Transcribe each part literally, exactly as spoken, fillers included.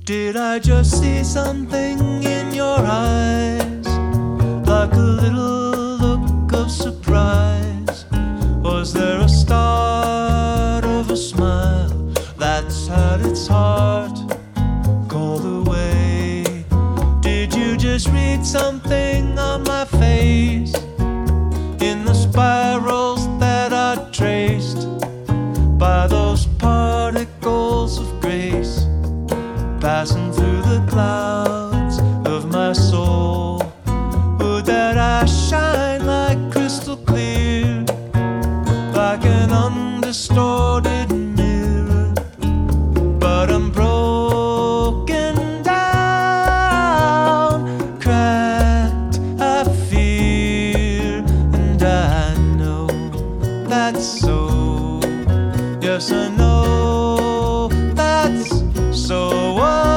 Did I just see something in your eyes, like a little look of surprise? Was there a start of a smile that's had its heart called away? Did you just read something on my face, in the spirals that I traced by those particles of grace, passing through the clouds of my soul? Would that I shine like crystal clear, like an undistorted mirror, but I'm broken down, cracked, I fear, and I know that's so. Yes, I know that's so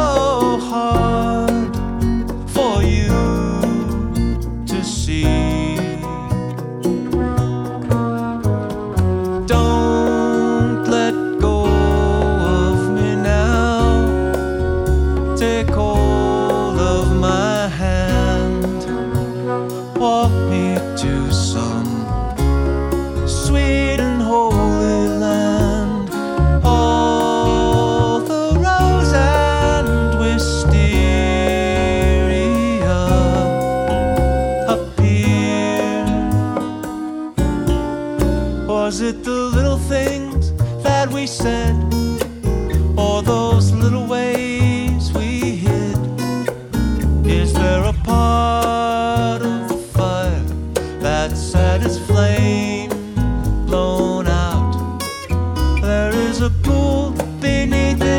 hard for you to see. Don't let go of me now. Take hold of my hand. Walk me to some sweet and holy land. All the rose and wisteria appear. Was it the little things that we said, or those little ways we hid? Is there a part of the fire that's had its flame blown out? There is a pool beneath